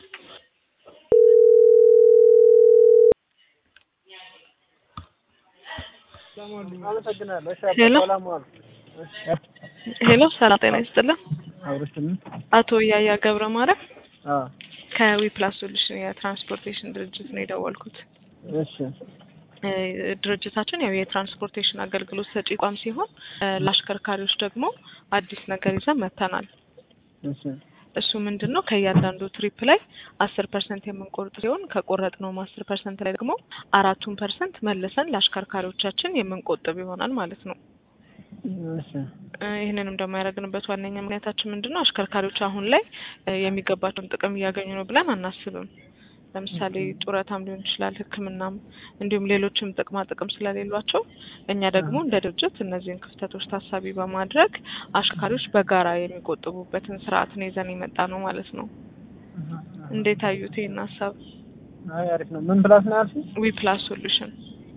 ሄሎ ሰላም ጤና ይስጥልኝ። አቶ ያያ ገብረ ማርያም ከዊፕላስ ሶሉሽን የትራንስፖርቴሽን ድርጅት ነው የደወልኩት። እሺ ድርጅታችን ያው የትራንስፖርቴሽን አገልግሎት ሰጪ ተቋም ሲሆን ለአሽከርካሪዎች ደግሞ አዲስ ነገር ይዘን መጥተናል። እሺ እሱ ምንድነው ከእያንዳንዱ ትሪፕ ላይ 10% የምንቆርጥ ሲሆን ከቆረጥነው 10% ላይ ደግሞ 4% መልሰን ለአሽከርካሪዎቻችን የምንቆጥብ ይሆናል ማለት ነው። እሺ ይሄንንም ደግሞ ያደረግንበት ዋነኛ ምክንያታችን ምንድነው አሽከርካሪዎች አሁን ላይ የሚገባቸውን ጥቅም እያገኙ ነው ብለን አናስብም። ለምሳሌ ጡረታም ሊሆን ይችላል፣ ሕክምናም እንዲሁም ሌሎችም ጥቅም ስለሌሏቸው እኛ ደግሞ እንደ ድርጅት እነዚህን ክፍተቶች ታሳቢ በማድረግ አሽከርካሪዎች በጋራ የሚቆጥቡበትን ስርዓት ነው ይዘን የመጣ ነው ማለት ነው። እንዴት አዩት ይሄን ሀሳብ? አይ አሪፍ ነው። ምን ፕላስ ነው ያልሽኝ? ዊፕላስ ሶሉሽን።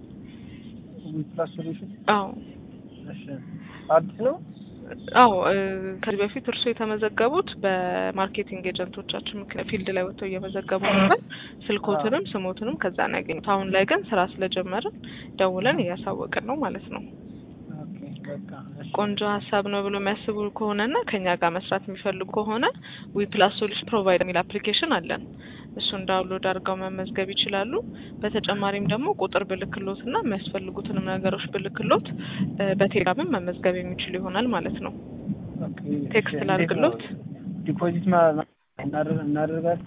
ዊፕላስ ሶሉሽን? አዎ። እሺ አዲስ ነው? አዎ ከዚህ በፊት እርሱ የተመዘገቡት በማርኬቲንግ ኤጀንቶቻችን ፊልድ ላይ ወጥተው እየመዘገቡ ነበር። ስልኮትንም ስሞትንም ከዛ ነው ያገኙት። አሁን ላይ ግን ስራ ስለጀመርን ደውለን እያሳወቅን ነው ማለት ነው። ኦኬ በቃ ቆንጆ ሀሳብ ነው ብሎ የሚያስቡ ከሆነና ከኛ ጋር መስራት የሚፈልጉ ከሆነ ዊፕላስ ሶሉሽን ፕሮቫይደር የሚል አፕሊኬሽን አለን። እሱን ዳውንሎድ አድርገው መመዝገብ ይችላሉ። በተጨማሪም ደግሞ ቁጥር ብልክሎትና የሚያስፈልጉትንም ነገሮች ብልክሎት በቴሌግራም መመዝገብ የሚችሉ ይሆናል ማለት ነው። ኦኬ ቴክስት ላድርግሎት። ዲፖዚት እናደርጋለን?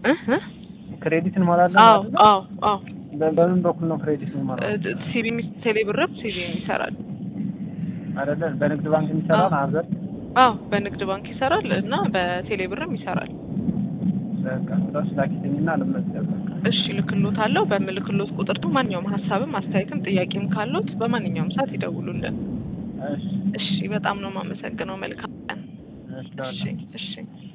ክሬዲት እንሞላለን? አዎ በምን በኩል ነው ክሬዲት እንሞላለን? ቴሌብርም ሲቪ ይሰራል አይደለ? በንግድ ባንክ ይሰራል አዘር? አዎ በንግድ ባንክ ይሰራል እና በቴሌብርም ይሰራል። በቃ ስለዚህ ላኪልኝና ልመዝገብ። እሺ ልክሎታለሁ። በምልክሎት ቁጥር ማንኛውም ሀሳብም አስተያየትም ጥያቄም ካሉት በማንኛውም ሰዓት ይደውሉልን። እሺ እሺ በጣም ነው የማመሰግነው። መልካም ቀን። እሺ እሺ